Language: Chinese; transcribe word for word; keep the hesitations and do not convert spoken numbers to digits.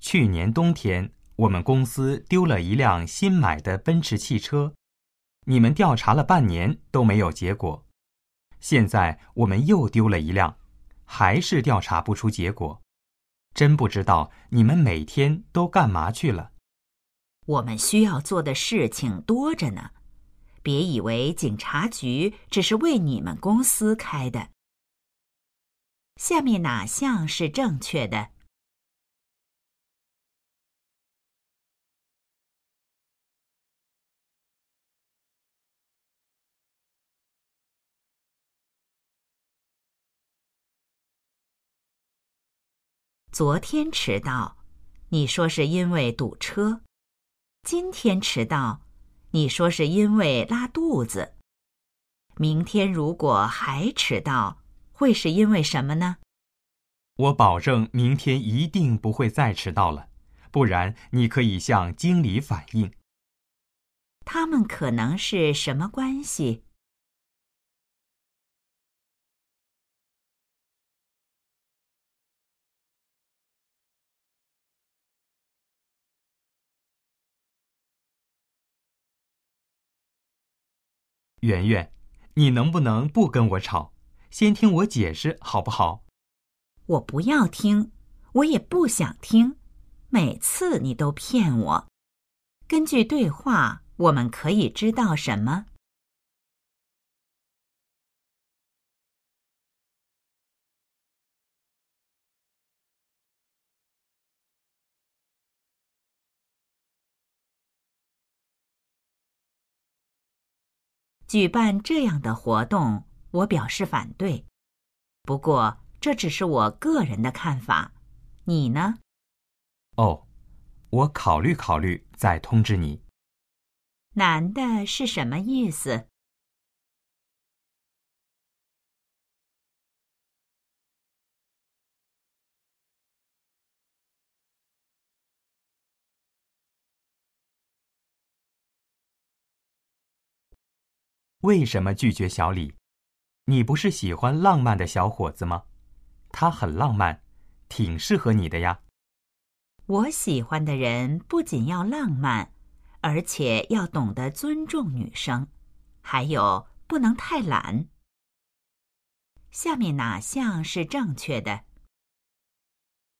去年冬天，我们公司丢了一辆新买的奔驰汽车，你们调查了半年都没有结果。现在我们又丢了一辆，还是调查不出结果。真不知道你们每天都干嘛去了。 我们需要做的事情多着呢，别以为警察局只是为你们公司开的。下面哪项是正确的？昨天迟到，你说是因为堵车；今天迟到，你说是因为拉肚子。明天如果还迟到，会是因为什么呢？ 我保证明天一定不会再迟到了，不然你可以向经理反映。 他们可能是什么关系？ 圆圆，你能不能不跟我吵，先听我解释好不好？ 我不要听，我也不想听，每次你都骗我。根据对话，我们可以知道什么？举办这样的活动，我表示反对。不过，这只是我个人的看法，你呢？ 哦，我考虑考虑再通知你。 男的是什么意思？ 为什么拒绝小李？你不是喜欢浪漫的小伙子吗？他很浪漫，挺适合你的呀。 我喜欢的人不仅要浪漫，而且要懂得尊重女生，还有不能太懒。下面哪项是正确的？